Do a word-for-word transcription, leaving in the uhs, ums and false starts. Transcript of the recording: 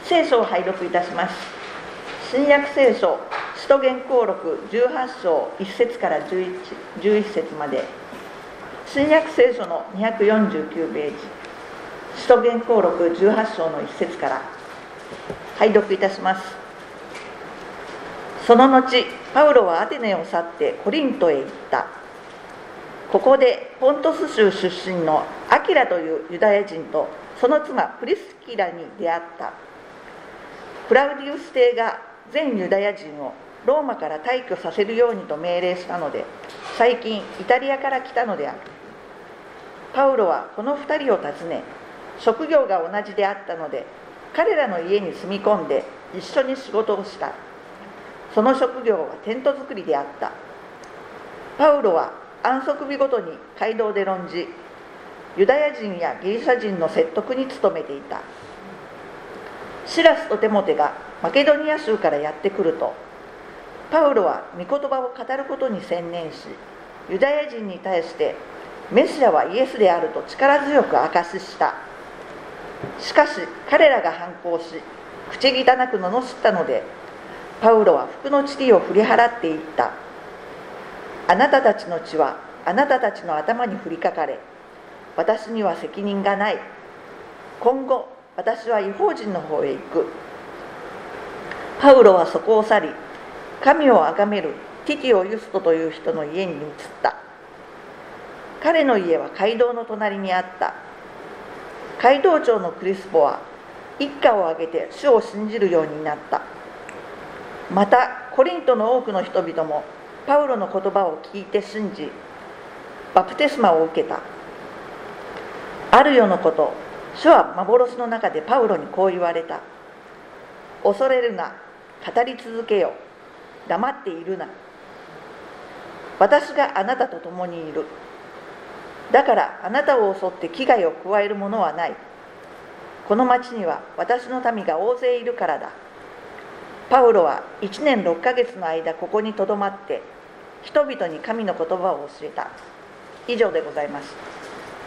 聖書を拝読いたします。新約聖書使徒言行録じゅうはち章いち節からじゅういち、じゅういち節まで、新約聖書のにひゃくよんじゅうきゅうページ、使徒言行録じゅうはち章のいち節から拝読いたします。その後、パウロはアテネを去ってコリントへ行った。ここでポントス州出身のアキラというユダヤ人とその妻プリスキラに出会った。クラウディウス帝が全ユダヤ人をローマから退去させるようにと命令したので、最近イタリアから来たのである。パウロはこの二人を訪ね、職業が同じであったので、彼らの家に住み込んで一緒に仕事をした。その職業はテント作りであった。パウロは安息日ごとに街道で論じ、ユダヤ人やギリシャ人の説得に努めていた。シラスとテモテがマケドニア州からやってくると、パウロは御言葉を語ることに専念し、ユダヤ人に対してメシアはイエスであると力強く証しした。しかし彼らが反抗し、口汚く罵ったので、パウロは服の塵を振り払っていった。あなたたちの血はあなたたちの頭に降りかかれ、私には責任がない。今後私は異邦人の方へ行く。パウロはそこを去り、神を崇めるティティオ・ユストという人の家に移った。彼の家は街道の隣にあった。街道長のクリスポは一家を挙げて主を信じるようになった。またコリントの多くの人々もパウロの言葉を聞いて信じ、バプテスマを受けた。ある夜のこと、主は幻の中でパウロにこう言われた。恐れるな、語り続けよ、黙っているな。私があなたと共にいる。だからあなたを襲って危害を加えるものはない。この町には私の民が大勢いるからだ。パウロはいちねんろっかげつの間ここにとどまって、人々に神の言葉を教えた。以上でございます。